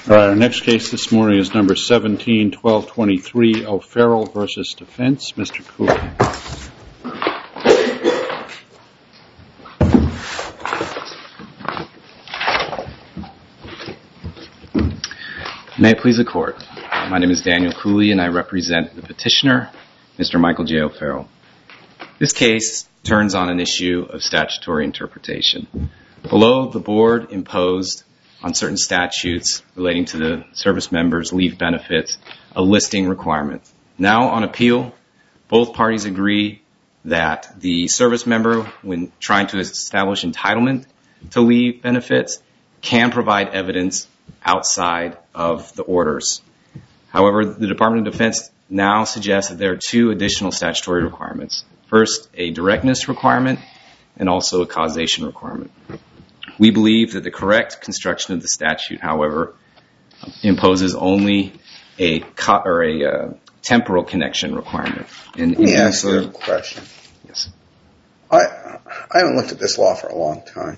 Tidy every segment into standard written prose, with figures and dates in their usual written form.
All right, our next case this morning is number 17-1223, O'Farrell v. Defense. Mr. Cooley. May it please the Court. My name is Daniel Cooley, and I represent the petitioner, Mr. Michael J. O'Farrell. This case turns on an issue of statutory interpretation. Below, the Board imposed on certain statutes relating to the service members' leave benefits a listing requirement. Now, on appeal, both parties agree that the service member, when trying to establish entitlement to leave benefits, can provide evidence outside of the orders. However, the Department of Defense now suggests that there are two additional statutory requirements. First, a directness requirement, and also a causation requirement. We believe that the correct construction of the statute, however, imposes only a temporal connection requirement. Let me ask you a question. Yes. I haven't looked at this law for a long time,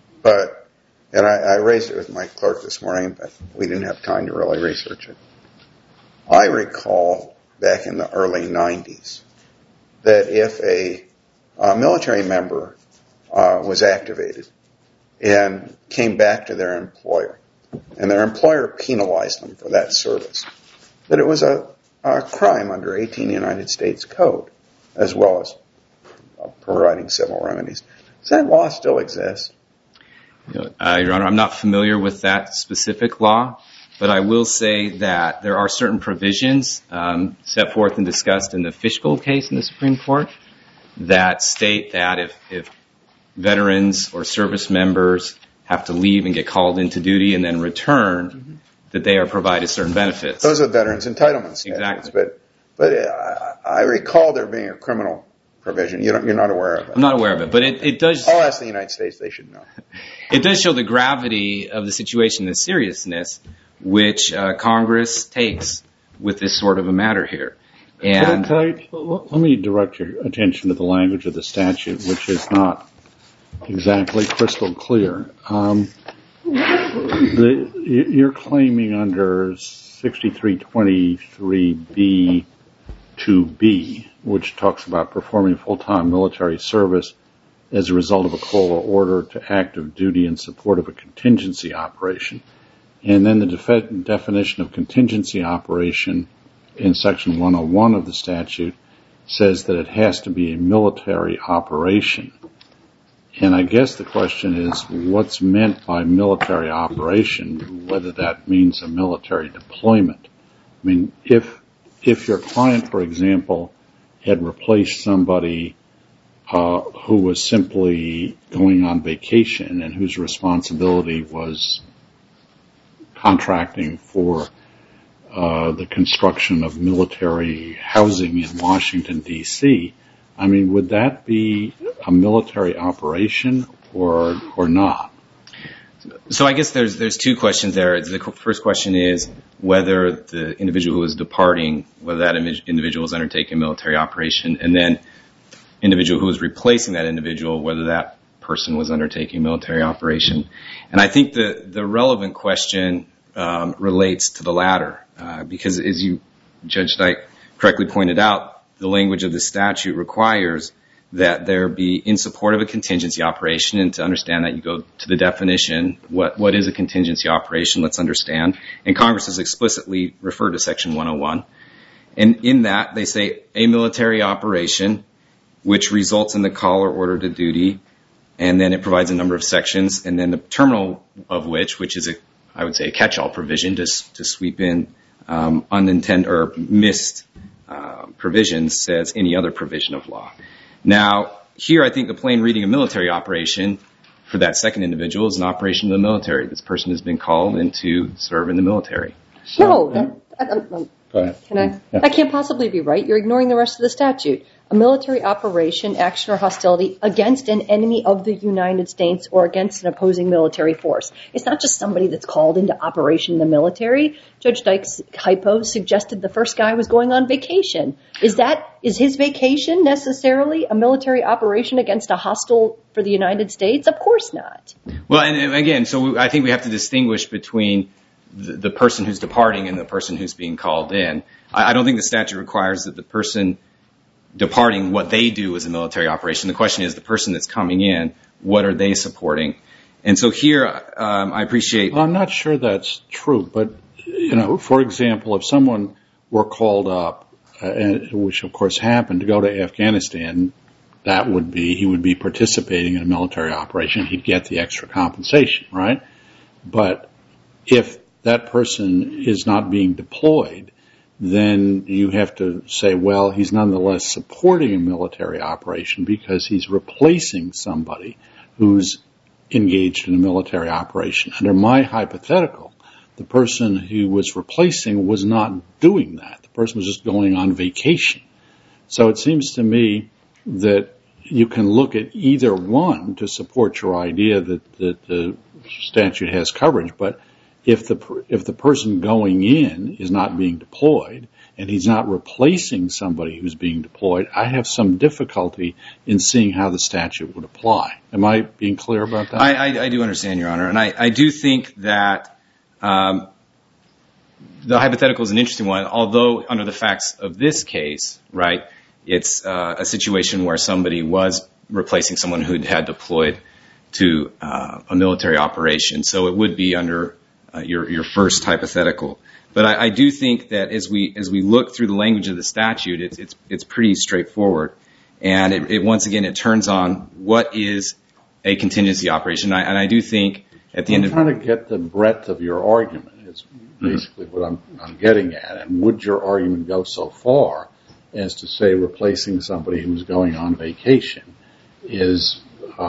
and I raised it with my clerk this morning, but we didn't have time to really research it. I recall back in the early 90s that if a military member was activated and came back to their employer, and their employer penalized them for that service, that it was a crime under 18 United States Code, as well as providing civil remedies. Does that law still exist? Your Honor, I'm not familiar with that specific law, but I will say that there are certain provisions set forth and discussed in the Fishgold case in the Supreme Court that state that if veterans or service members have to leave and get called into duty and then return, that they are provided certain benefits. Those are veterans' entitlements. Exactly. But I recall there being a criminal provision. You're not aware of it? I'm not aware of it, but it does... I'll ask the United States. They should know. It does show the gravity of the situation, the seriousness, which Congress takes with this sort of a matter here. Let me direct your attention to the language of the statute, which is not exactly crystal clear. You're claiming under 6323B2B, which talks about performing full-time military service as a result of a call or order to active duty in support of a contingency operation. And then the definition of contingency operation in Section 101 of the statute says that it has to be a military operation. And I guess the question is, what's meant by military operation, whether that means a military deployment? I mean, if your client, for example, had replaced somebody who was simply going on vacation and whose responsibility was contracting for the construction of military housing in Washington, D.C., I mean, would that be a military operation or not? So I guess there's two questions there. The first question is whether the individual who is departing, whether that individual is undertaking a military operation, and then individual who is replacing that individual, whether that person was undertaking a military operation. And I think the relevant question relates to the latter, because as you, Judge Dyke, correctly pointed out, the language of the statute requires that there be in support of a contingency operation, and to understand that you go to the definition, what is a contingency operation, let's understand. And Congress has explicitly referred to Section 101. And in that, they say a military operation which results in the call or order to duty, and then it provides a number of sections, and then the terminal of which is I would say a catch-all provision to sweep in unintended or missed provisions, says any other provision of law. Now, here I think the plain reading of military operation for that second individual is an operation of the military. This person has been called in to serve in the military. No, that can't possibly be right. You're ignoring the rest of the statute. A military operation, action, or hostility against an enemy of the United States or against an opposing military force. It's not just somebody that's called into operation in the military. Judge Dyke's hypo suggested the first guy was going on vacation. Is his vacation necessarily a military operation against a hostile for the United States? Of course not. Well, and again, so I think we have to distinguish between the person who's departing and the person who's being called in. I don't think the statute requires that the person departing, what they do as a military operation. The question is the person that's coming in, what are they supporting? And so here, I appreciate... Well, I'm not sure that's true, but, for example, if someone were called up, which of course happened, to go to Afghanistan, he would be participating in a military operation. He'd get the extra compensation, right? But if that person is not being deployed, then you have to say, well, he's nonetheless supporting a military operation because he's replacing somebody who's engaged in a military operation. Under my hypothetical, the person who was replacing was not doing that. The person was just going on vacation. So it seems to me that you can look at either one to support your idea that the statute has coverage, but if the person going in is not being deployed and he's not replacing somebody who's being deployed, I have some difficulty in seeing how the statute would apply. Am I being clear about that? I do understand, Your Honor, and I do think that the hypothetical is an interesting one, although under the facts of this case, right, it's a situation where somebody was replacing someone who had deployed to a military operation. So it would be under your first hypothetical. But I do think that as we look through the language of the statute, it's pretty straightforward. And it once again, it turns on what is a contingency operation. And I do think at the end of... I'm trying to get the breadth of your argument is basically what I'm getting at. And would your argument go so far as to say replacing somebody who's going on vacation is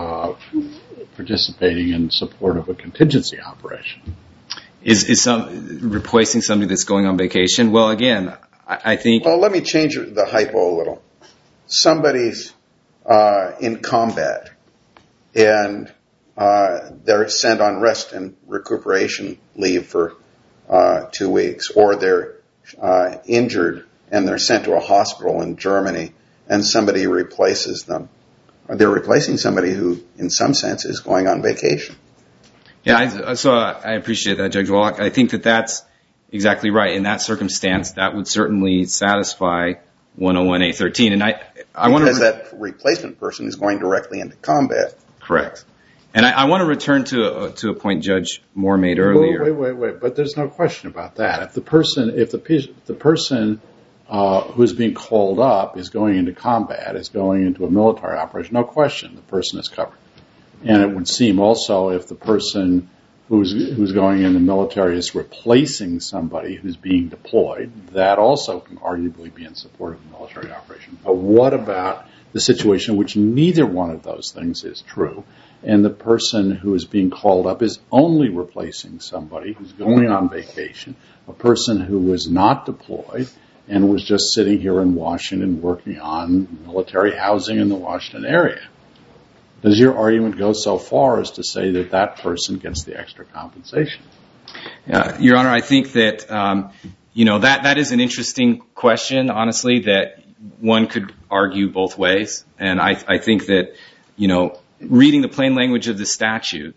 participating in support of a contingency operation? Is replacing somebody that's going on vacation? Well, again, I think... Well, let me change the hypo a little. Somebody's in combat and they're sent on rest and recuperation leave for 2 weeks, or they're injured and they're sent to a hospital in Germany and somebody replaces them. They're replacing somebody who, in some sense, is going on vacation. Yeah, so I appreciate that, Judge Wallach. I think that that's exactly right. In that circumstance, that would certainly satisfy 101A13. And I want to... Because that replacement person is going directly into combat. Correct. And I want to return to a point Judge Moore made earlier. Wait. But there's no question about that. If the person who's being called up is going into combat, is going into a military operation, no question, the person is covered. And it would seem also if the person who's going in the military is replacing somebody who's being deployed, that also can arguably be in support of a military operation. But what about the situation in which neither one of those things is true, and the person who is being called up is only replacing somebody who's going on vacation, a person who was not deployed and was just sitting here in Washington working on military housing in the Washington area? Does your argument go so far as to say that that person gets the extra compensation? Your Honor, I think that that is an interesting question, honestly, that one could argue both ways. And I think that, reading the plain language of the statute,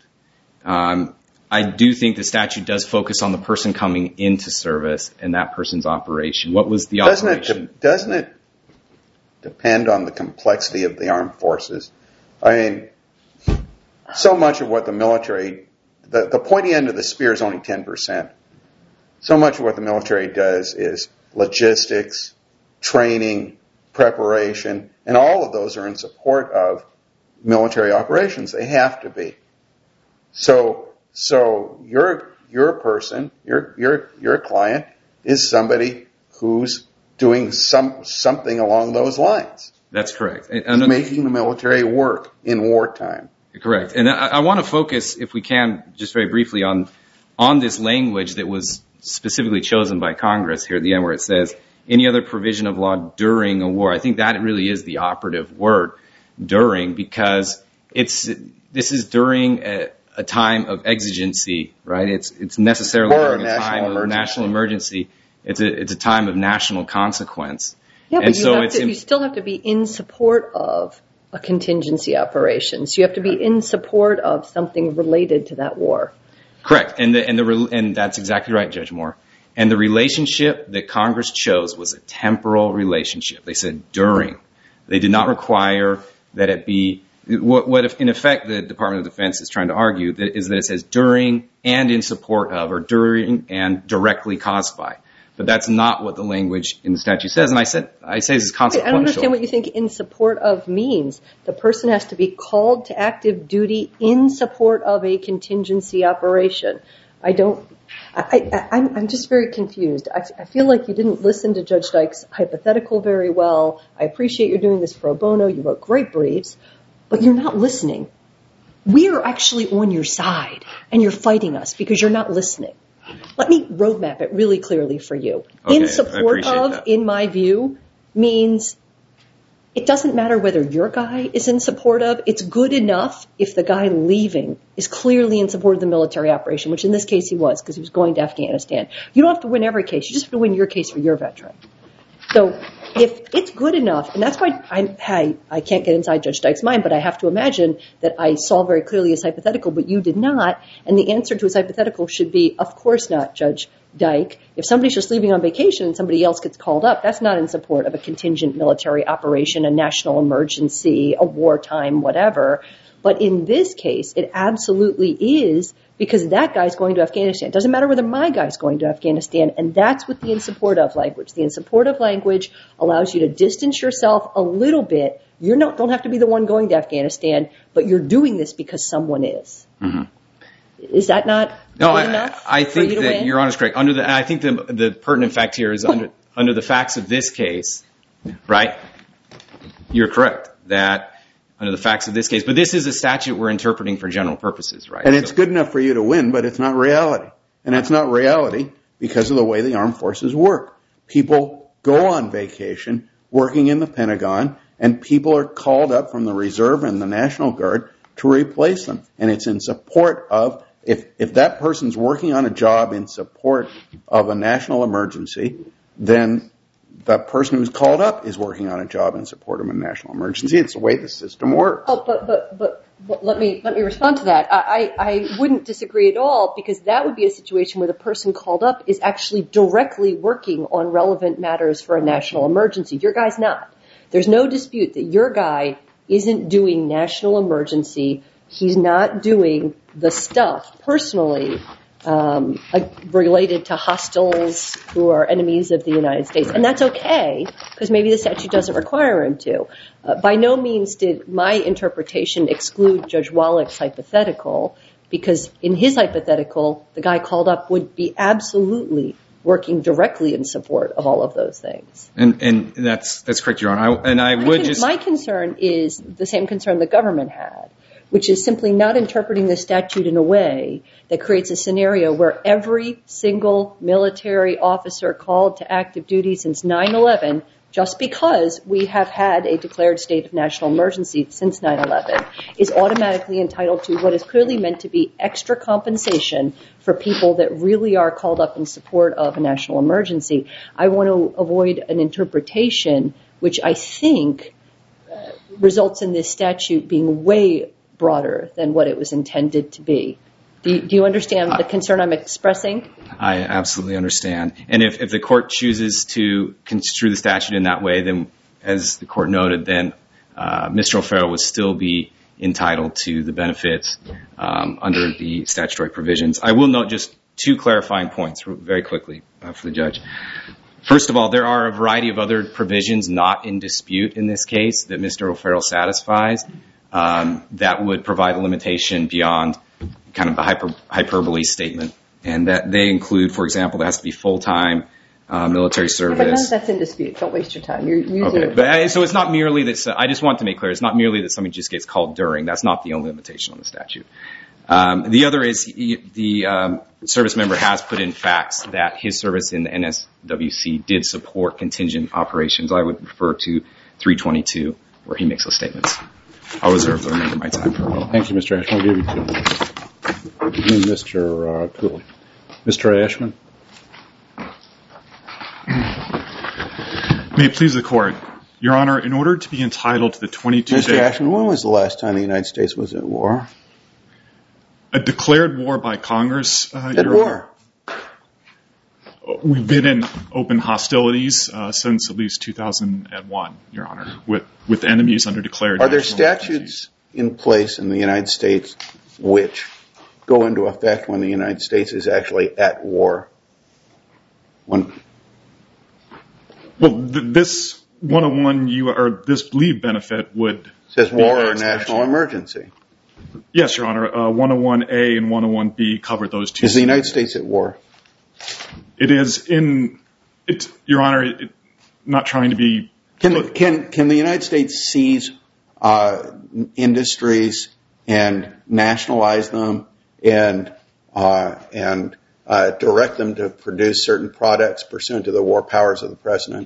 I do think the statute does focus on the person coming into service and that person's operation. What was the operation? Doesn't it depend on the complexity of the armed forces? I mean, so much of what the military, the pointy end of the spear is only 10%. So much of what the military does is logistics, training, preparation, and all of those are in support of military operations. They have to be. So your person, your client is somebody who's doing something along those lines. That's correct. And making the military work in wartime. Correct. And I want to focus, if we can, just very briefly on this language that was specifically chosen by Congress here at the end where it says, any other provision of law during a war. I think that really is the operative word, during, because this is during a time of exigency, right? It's necessarily during a time of national emergency. It's a time of national consequence. Yeah, but you still have to be in support of a contingency operation. So you have to be in support of something related to that war. Correct. And that's exactly right, Judge Moore. And the relationship that Congress chose was a temporal relationship. They said during. They did not require that it be what if, in effect, the Department of Defense is trying to argue is that it says during and in support of, or during and directly caused by. But that's not what the language in the statute says. And I say this is consequential. I don't understand what you think in support of means. The person has to be called to active duty in support of a contingency operation. I'm just very confused. I feel like you didn't listen to Judge Dyke's hypothetical very well. I appreciate you're doing this pro bono. You wrote great briefs, but you're not listening. We are actually on your side, and you're fighting us because you're not listening. Let me roadmap it really clearly for you. Okay, in support of, that. In my view, means it doesn't matter whether your guy is in support of. It's good enough if the guy leaving is clearly in support of the military operation, which in this case he was because he was going to Afghanistan. You don't have to win every case. You just have to win your case for your veteran. So if it's good enough, and that's why I can't get inside Judge Dyke's mind, but I have to imagine that I saw very clearly his hypothetical, but you did not, and the answer to his hypothetical should be, of course not, Judge Dyke. If somebody's just leaving on vacation and somebody else gets called up, that's not in support of a contingent military operation, a national emergency, a wartime, whatever. But in this case, it absolutely is, because that guy's going to Afghanistan. It doesn't matter whether my guy's going to Afghanistan, and that's what the in support of language. The in support of language allows you to distance yourself a little bit. You don't have to be the one going to Afghanistan, but you're doing this because someone is. Mm-hmm. Is that not good enough? I think for you to that win? Your Honor's correct. I think the pertinent fact here is under the facts of this case, right? You're correct that under the facts of this case, but this is a statute we're interpreting for general purposes, right? And it's good enough for you to win, but it's not reality. And it's not reality because of the way the armed forces work. People go on vacation working in the Pentagon, and people are called up from the Reserve and the National Guard to replace them. And it's in support of, if that person's working on a job in support of a national emergency, then the person who's called up is working on a job in support of a national emergency. It's the way the system works. Oh, but let me respond to that. I wouldn't disagree at all, because that would be a situation where the person called up is actually directly working on relevant matters for a national emergency. Your guy's not. There's no dispute that your guy isn't doing national emergency. He's not doing the stuff personally related to hostiles who are enemies of the United States. And that's okay, because maybe the statute doesn't require him to. By no means did my interpretation exclude Judge Wallach's hypothetical, because in his hypothetical, the guy called up would be absolutely working directly in support of all of those things. And that's correct, Your Honor. My concern is the same concern the government had, which is simply not interpreting the statute in a way that creates a scenario where every single military officer called to active duty since 9/11, just because we have had a declared state of national emergency since 9/11, is automatically entitled to what is clearly meant to be extra compensation for people that really are called up in support of a national emergency. I want to avoid an interpretation which I think results in this statute being way broader than what it was intended to be. Do you understand the concern I'm expressing? I absolutely understand. And if the court chooses to construe the statute in that way, then, as the court noted, then Mr. O'Farrell would still be entitled to the benefits under the statutory provisions. I will note just two clarifying points very quickly for the judge. First of all, there are a variety of other provisions not in dispute in this case that Mr. O'Farrell satisfies that would provide a limitation beyond kind of the hyperbole statement. And that they include, for example, there has to be full-time military service. But none of that's in dispute. Don't waste your time. You're using okay. But, so it's not merely that, I just want to make clear, it's not merely that somebody just gets called during. That's not the only limitation on the statute. The other is the service member has put in facts that his service in the NSWC did support contingent operations. I would refer to 322 where he makes those statements. I'll reserve the remainder of my time for a moment. Thank you, Mr. Ashman. I'll give you 2 minutes. Mr. Cooley. Mr. Ashman. May it please the Court. Your Honor, in order to be entitled to the 22-day... Mr. Ashman, when was the last time the United States was at war? A declared war by Congress? At war. We've been in open hostilities since at least 2001, Your Honor, with enemies under declared. Are there statutes in place in the United States which go into effect when the United States is actually at war? Well, this 101 or this leave benefit would says war or national emergency. Yes, Your Honor. 101A and 101B cover those two. Is the United States at war? It is Your Honor, not trying to be... Can the United States seize industries and nationalize them and direct them to produce certain products pursuant to the war powers of the president?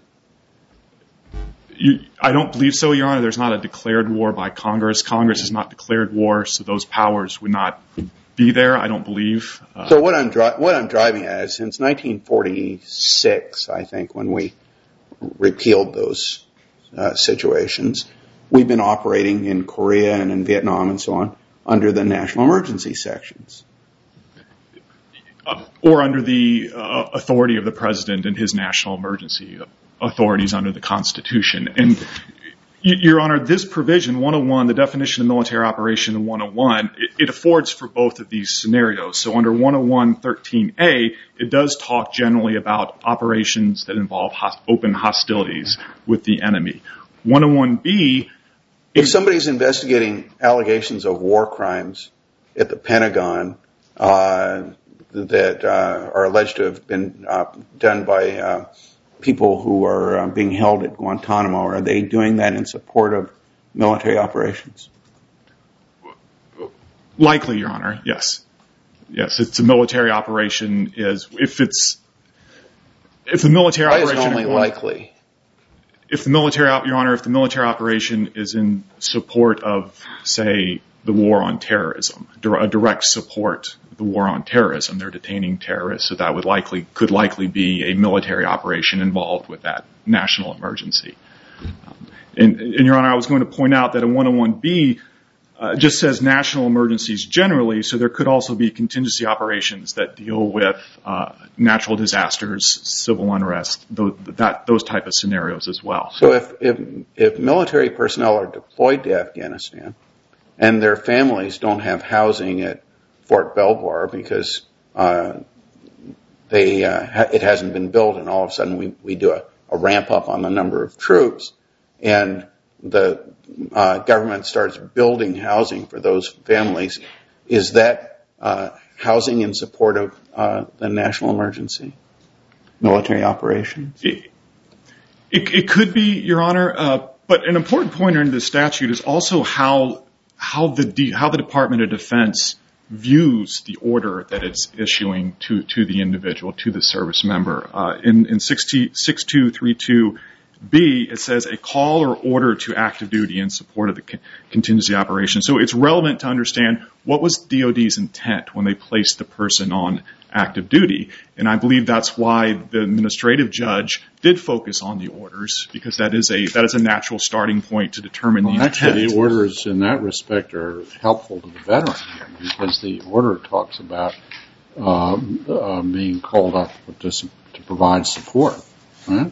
I don't believe so, Your Honor. There's not a declared war by Congress. Congress has not declared war, so those powers would not be there, I don't believe. So what I'm driving at is since 1946, I think, when we repealed those situations, we've been operating in Korea and in Vietnam and so on under the national emergency sections. Or under the authority of the president and his national emergency authorities under the Constitution. And, Your Honor, this provision, 101, the definition of military operation in 101, it affords for both of these scenarios. So under 101.13a, it does talk generally about operations that involve open hostilities with the enemy. 101b... If somebody's investigating allegations of war crimes at the Pentagon that are alleged to have been done by people who are being held at Guantanamo, are they doing that in support of military operations? Likely, Your Honor, yes. Yes, it's a military operation. If the military Why operation... is it only likely? Your Honor, if the military operation is in support of, say, the war on terrorism, a direct support of the war on terrorism, they're detaining terrorists, so that could likely be a military operation involved with that national emergency. And Your Honor, I was going to point out that in 101b just says national emergencies generally, so there could also be contingency operations that deal with natural disasters, civil unrest, those type of scenarios as well. So if military personnel are deployed to Afghanistan and their families don't have housing at Fort Belvoir because it hasn't been built, and all of a sudden we do a ramp up on the number of troops, and the government starts building housing for those families, is that housing in support of the national emergency, military operations? It could be, Your Honor, but an important pointer in the statute is also how the Department of Defense views the order that it's issuing to the individual, to the service member. In 6232B, it says a call or order to active duty in support of the contingency operation. So it's relevant to understand what was DOD's intent when they placed the person on active duty. And I believe that's why the administrative judge did focus on the orders, because that is a natural starting point to determine the intent. Actually, the orders in that respect are helpful to the veteran here, because the order talks about being called up to provide support. Right?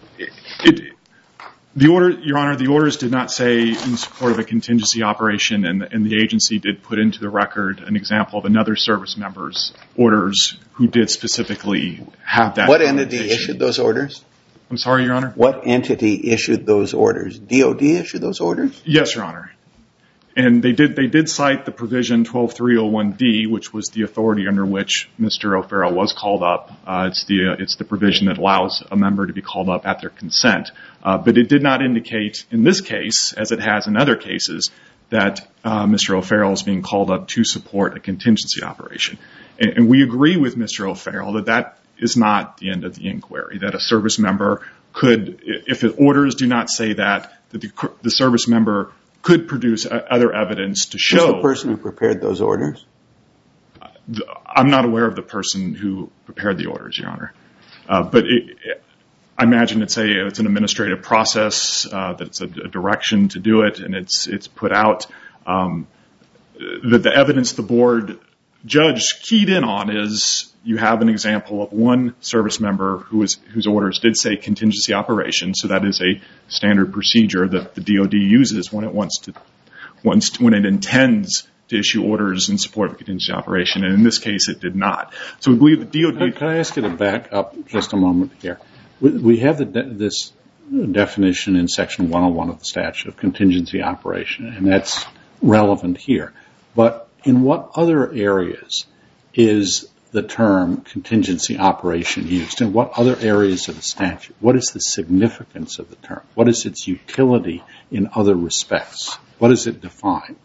Your Honor, the orders did not say in support of a contingency operation, and the agency did put into the record an example of another service member's orders who did specifically have that. What entity issued those orders? I'm sorry, Your Honor? What entity issued those orders? DOD issued those orders? Yes, Your Honor. And they did cite the provision 12301D, which was the authority under which Mr. O'Farrell was called up. It's the provision that allows a member to be called up at their consent. But it did not indicate in this case, as it has in other cases, that Mr. O'Farrell is being called up to support a contingency operation. And we agree with Mr. O'Farrell that is not the end of the inquiry, that a service member could, if the orders do not say that the service member could produce other evidence to show. Who's the person who prepared those orders? I'm not aware of the person who prepared the orders, Your Honor. But I imagine it's an administrative process, that it's a direction to do it, and it's put out. The evidence the board judge keyed in on is you have an example of one service member whose orders did say contingency operation, so that is a standard procedure that the DoD uses when it intends to issue orders in support of a contingency operation, and in this case it did not. So we believe the DoD... Can I ask you to back up just a moment here? We have this definition in Section 101 of the statute of contingency operation, and that's relevant here. But in what other areas is the term contingency operation used? In what other areas of the statute? What is the significance of the term? What is its utility in other respects? What does it define?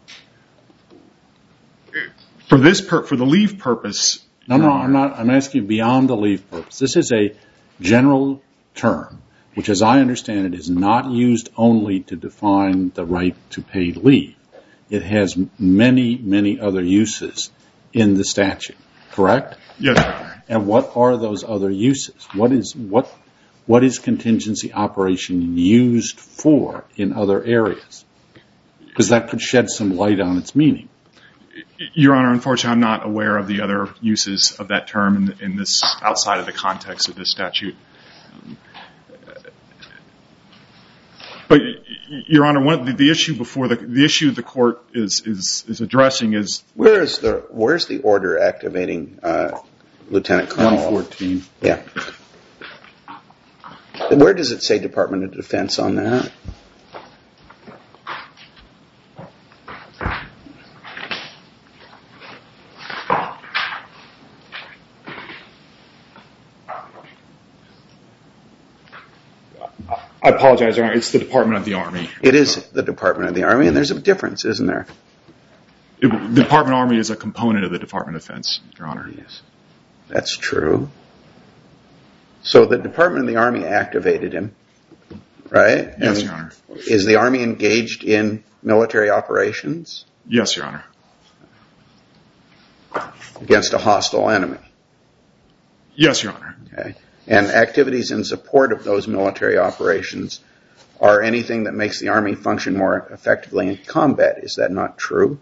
For the leave purpose... No, I'm asking beyond the leave purpose. This is a general term, which as I understand it is not used only to define the right to paid leave. It has many, many other uses in the statute, correct? Yes. And what are those other uses? What is contingency operation used for in other areas? Because that could shed some light on its meaning. Your Honor, unfortunately, I'm not aware of the other uses of that term in this outside of the context of this statute. But, Your Honor, the issue the court is addressing is... Where's the order activating Lieutenant Colonel? 114. Yeah. Where does it say Department of Defense on that? I apologize, Your Honor. It's the Department of the Army. It is the Department of the Army, and there's a difference, isn't there? The Department of the Army is a component of the Department of Defense, Your Honor. Yes, that's true. So the Department of the Army activated him, right? Yes, Your Honor. Is the Army engaged in military operations? Yes, Your Honor. Against a hostile enemy? Yes, Your Honor. Okay. And activities in support of those military operations are anything that makes the Army function more effectively in combat. Is that not true?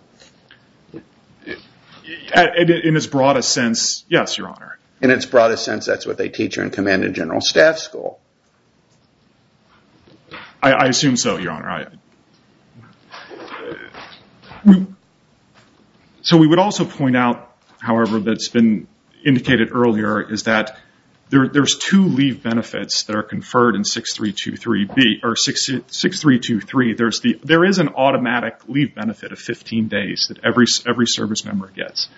In its broadest sense, yes, Your Honor. In its broadest sense, that's what they teach you in Command and General Staff School. I assume so, Your Honor. So we would also point out, however, that's been indicated earlier, is that there's two leave benefits that are conferred in 6323B or 6323. There is an automatic leave benefit of 15 days that every service member gets.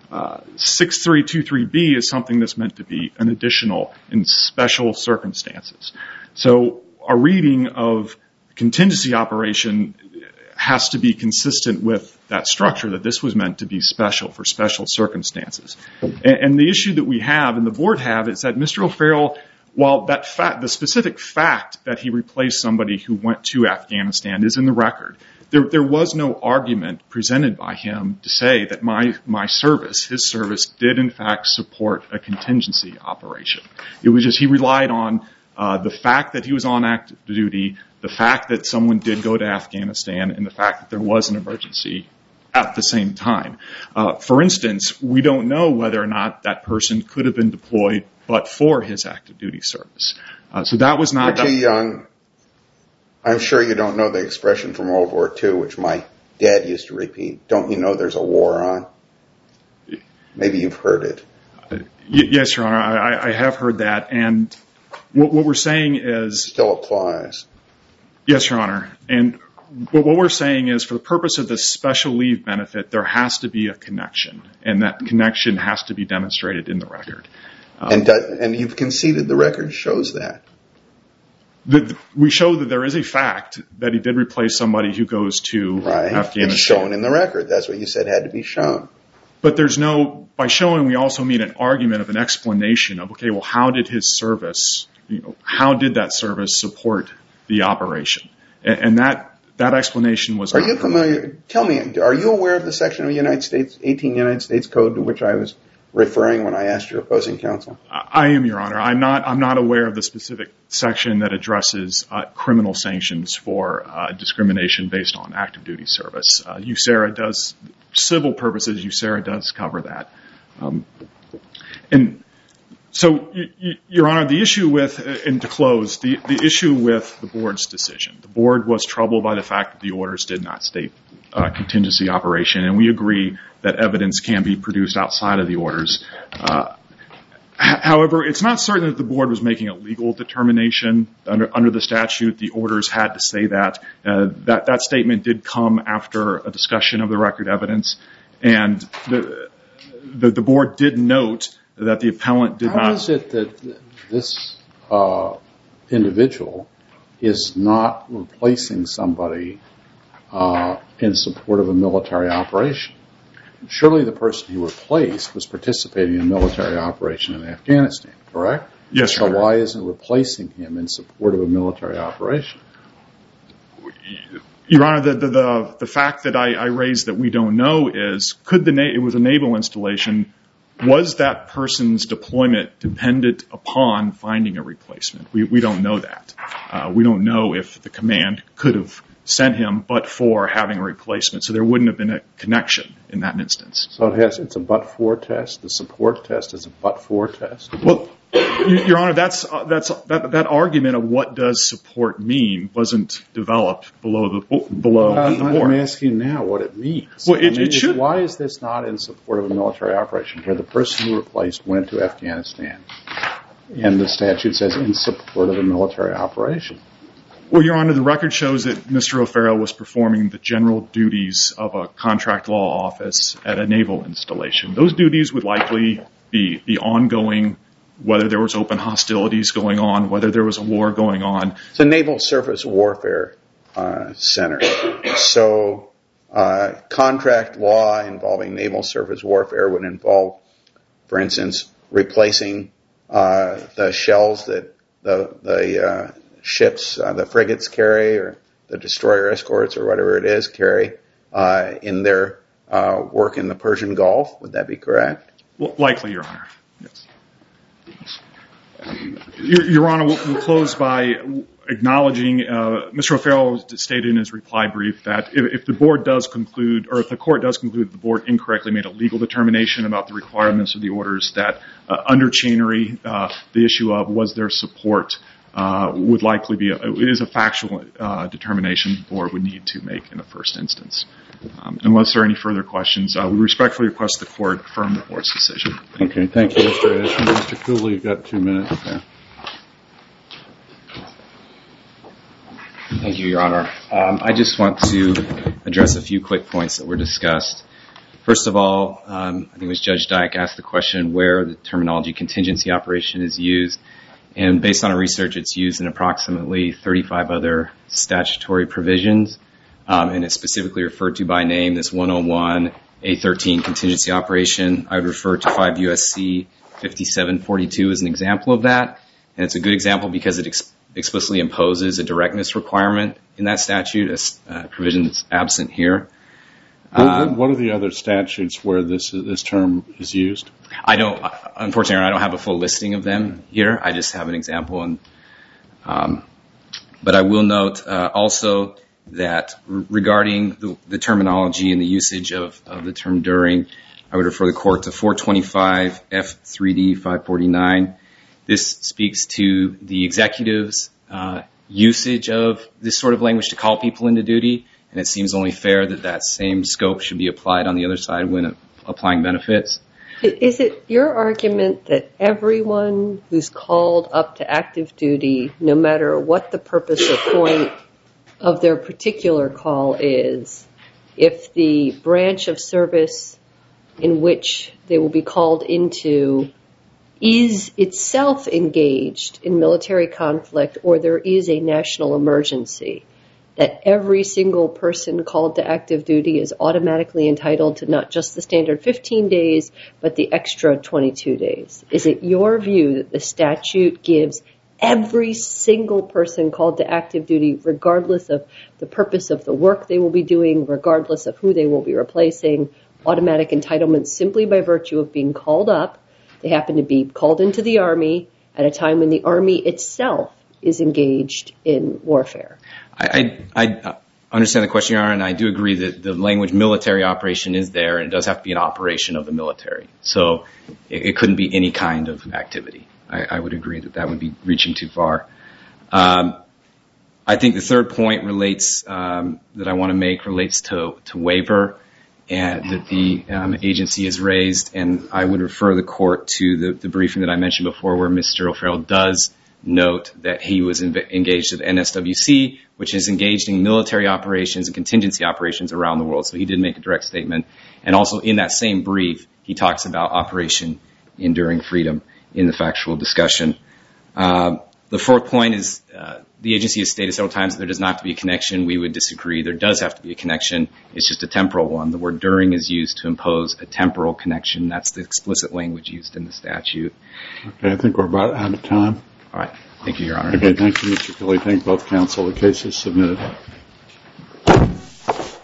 6323B is something that's meant to be an additional in special circumstances. So our reading of contingency operation has to be consistent with that structure, that this was meant to be special for special circumstances. And the issue that we have and the board have is that Mr. O'Farrell, while the specific fact that he replaced somebody who went to Afghanistan is in the record, there was no argument presented by him to say that my service, his service, did in fact support a contingency operation. It was just he relied on the fact that he was on active duty, the fact that someone did go to Afghanistan, and the fact that there was an emergency at the same time. For instance, we don't know whether or not that person could have been deployed but for his active duty service. So that was not... You're too young. I'm sure you don't know the expression from World War II, which my dad used to repeat. Don't you know there's a war on? Maybe you've heard it. Yes, Your Honor, I have heard that. And what we're saying is... Still applies. Yes, Your Honor. And what we're saying is for the purpose of this special leave benefit, there has to be a connection. And that connection has to be demonstrated in the record. And you've conceded the record shows that. We show that there is a fact that he did replace somebody who goes to Afghanistan. It's shown in the record. That's what you said had to be shown. But there's no... By showing, we also mean an argument of an explanation of, okay, well, how did his service... how did that service support the operation? And that explanation was... Are you familiar... Tell me, are you aware of the section of the 18 United States Code to which I was referring when I asked your opposing counsel? I am, Your Honor. I'm not aware of the specific section that addresses criminal sanctions for discrimination based on active duty service. USERRA does civil purposes, USERRA does cover that. And so, Your Honor, the issue with, and to close, the issue with the board's decision. The board was troubled by the fact that the orders did not state contingency operation, and we agree that evidence can be produced outside of the orders. However, it's not certain that the board was making a legal determination under the statute. The orders had to say that. That statement did come after a discussion of the record evidence, and the board did note that the appellant did not. How is it that this individual is not replacing somebody in support of a military operation? Surely the person he replaced was participating in a military operation in Afghanistan, correct? Yes, Your Honor. So why isn't replacing him in support of a military operation? Your Honor, the fact that I raised that we don't know is, it was a naval installation, was that person's deployment dependent upon finding a replacement? We don't know that. We don't know if the command could have sent him but for having a replacement, so there wouldn't have been a connection in that instance. So it's a but-for test? The support test is a but-for test? Well, Your Honor, that argument of what does support mean wasn't developed below the board. I'm asking now what it means. Well, it should. Why is this not in support of a military operation where the person who replaced went to Afghanistan and the statute says in support of a military operation? Well, Your Honor, the record shows that Mr. O'Farrell was performing the general duties of a contract law office at a naval installation. Those duties would likely be ongoing, whether there was open hostilities going on, whether there was a war going on. It's a Naval Surface Warfare Center. So contract law involving naval surface warfare would involve, for instance, replacing the shells that the ships, the frigates carry, or the destroyer escorts, or whatever it is, carry in their work in the Persian Gulf. Would that be correct? Well, likely, Your Honor. Yes. Your Honor, we'll close by acknowledging Mr. O'Farrell stated in his reply brief that if the board does conclude, or if the court does conclude that the board incorrectly made a legal determination about the requirements of the orders, that under Chainery, the issue of was there support would likely be, it is a factual determination the board would need to make in the first instance. Unless there are any further questions, we respectfully request the court affirm the board's decision. Okay, thank you, Mr. Ashman. Mr. Cooley, you've got 2 minutes there. Thank you, Your Honor. I just want to address a few quick points that were discussed. First of all, I think it was Judge Dyke asked the question where the terminology contingency operation is used. And based on our research, it's used in approximately 35 other statutory provisions. And it's specifically referred to by name, this 101A13 contingency operation. I would refer to 5 U.S.C. 5742 as an example of that. And it's a good example because it explicitly imposes a directness requirement in that statute, a provision that's absent here. What are the other statutes where this term is used? Unfortunately, I don't have a full listing of them here. I just have an example. But I will note also that regarding the terminology and the usage of the term during, I would refer the court to 425 F3D 549. This speaks to the executive's usage of this sort of language to call people into duty. And it seems only fair that that same scope should be applied on the other side when applying benefits. Is it your argument that everyone who's called up to active duty, no matter what the purpose or point of their particular call is, if the branch of service in which they will be called into is itself engaged in military conflict or there is a national emergency, that every single person called to active duty is automatically entitled to not just the standard 15 days, but the extra 22 days? Is it your view that the statute gives every single person called to active duty, regardless of the purpose of the work they will be doing, regardless of who they will be replacing, automatic entitlement simply by virtue of being called up? They happen to be called into the Army at a time when the Army itself is engaged in warfare. I understand the question, Your Honor, and I do agree that the language military operation is there, and it does have to be an operation of the military. So it couldn't be any kind of activity. I would agree that would be reaching too far. I think the third point relates, that I want to make relates to waiver, and that the agency has raised, and I would refer the court to the briefing that I mentioned before where Mr. O'Farrell does note that he was engaged at NSWC, which is engaged in military operations and contingency operations around the world. So he did make a direct statement. And also in that same brief, he talks about Operation Enduring Freedom in the factual discussion. The fourth point is the agency has stated several times that there does not have to be a connection. We would disagree. There does have to be a connection. It's just a temporal one. The word during is used to impose a temporal connection. That's the explicit language used in the statute. Okay, I think we're about out of time. All right. Thank you, Your Honor. Okay, thank you, Mr. Kelly. Thank both counsel. The case is submitted.